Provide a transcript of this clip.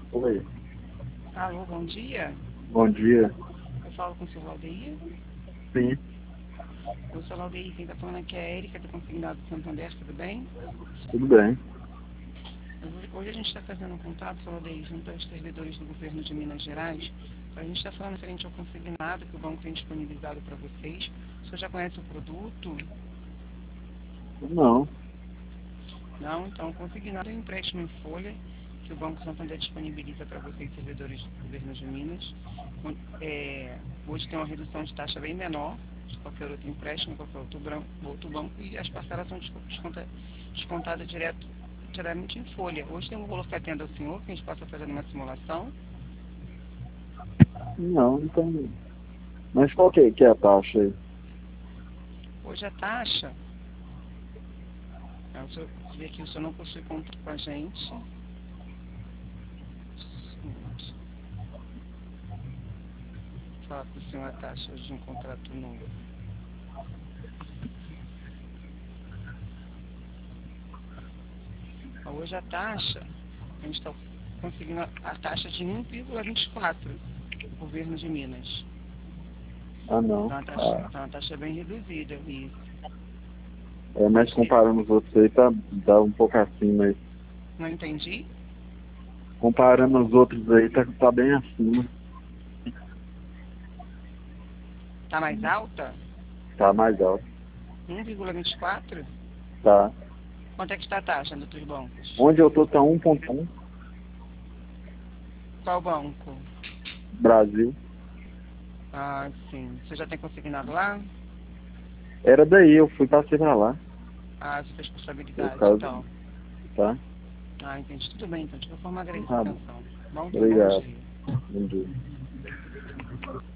Oi, Alô, bom dia. bom dia. Eu falo com o seu Valdeir. Sim, O seu Valdeir, quem está falando aqui é a Érica, do Consignado do Santander, tudo bem? tudo bem. Hoje a gente está fazendo um contato, seu Valdeir, junto aos servidores do governo de Minas Gerais. A gente está falando referente ao consignado que o banco tem disponibilizado para vocês. O senhor já conhece o produto? Não, Não? Então, o consignado é um empréstimo em folha que o Banco Santander disponibiliza para vocês, servidores do governo de Minas. Hoje tem uma redução de taxa bem menor de qualquer outro empréstimo, qualquer outro banco, e as parcelas são descontadas diretamente em folha. Hoje tem um valor que atenda ao senhor, que a gente possa fazer uma simulação. não, então. Mas qual que é a taxa aí? Hoje a taxa, o senhor vê que o senhor não possui conta com a gente. Vou falar para o senhor a taxa de um contrato novo. Hoje a taxa, a gente está conseguindo a taxa de 1,24 do governo de Minas. Ah, não. Tá uma taxa bem reduzida. E Mas hoje, comparando os outros aí, tá um pouco acima aí. não entendi, Comparando os outros aí, tá bem acima. está mais alta? Tá mais alto. 1,24? Tá. Quanto é que está a taxa nos outros bancos? Onde eu tô tá 1,1. Qual banco? Brasil. Ah, sim. Você já tem consignado lá? Era daí, eu fui passei pra lá. Ah, você fez Por responsabilidade, causa. então. Tá? Ah, entendi. Tudo bem, então. De qualquer forma, agradeço a Tá bom. atenção. Bom Obrigado. dia. Bom dia.